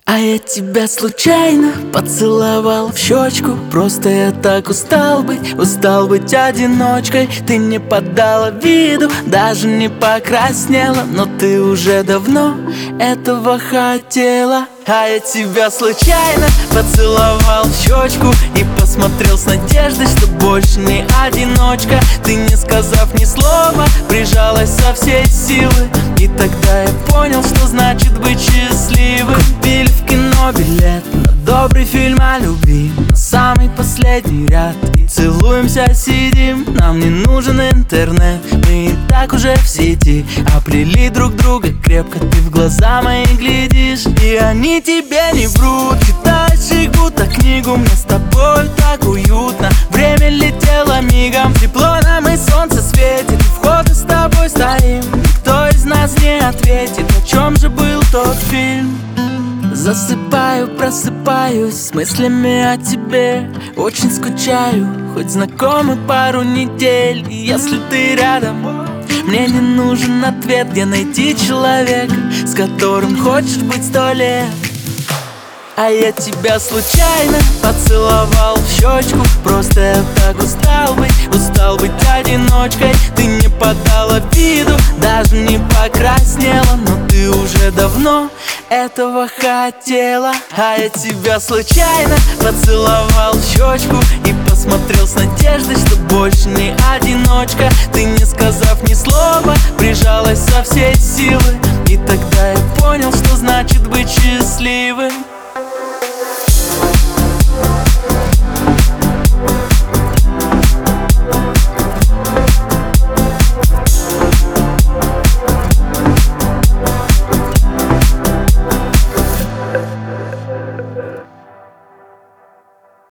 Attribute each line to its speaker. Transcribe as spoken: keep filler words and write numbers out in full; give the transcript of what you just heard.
Speaker 1: А я тебя случайно поцеловал в щечку. Просто я так устал быть, устал быть одиночкой. Ты не подала виду, даже не покраснела, но ты уже давно этого хотела. А я тебя случайно поцеловал в щечку и посмотрел с надеждой, что больше не одиночка. Ты, не сказав ни слова, прижалась со всей силы, и тогда я понял, что значит быть счастливым. Купили в кино билет на добрый фильм о любви, на самый последний ряд, и целуемся, сидим. Нам не нужен интернет, мы и так уже в сети. Оплели друг друга крепко, ты в глаза мои глядишь, и они тебе не врут. Читаешь их будто книгу, мне с тобой так уютно. Время летело мигом, тепло нам и солнце светит. У входа с тобой стоим, никто из нас не ответит, о чем же был тот фильм. Засыпаю, просыпаюсь с мыслями о тебе. Очень скучаю, хоть знакомы пару недель. И если ты рядом, мне не нужен ответ. Где найти человека, с которым хочешь быть сто лет? А я тебя случайно поцеловал в щечку. Просто я так устал быть, устал быть одиночкой. Ты не подала виду, даже не покраснела, но ты уже давно этого хотела. А я тебя случайно поцеловал в щечку и посмотрел с надеждой, что больше не одиночка. Ты, не сказав ни слова, прижалась со всей силы, и тогда я понял, что значит быть счастливым.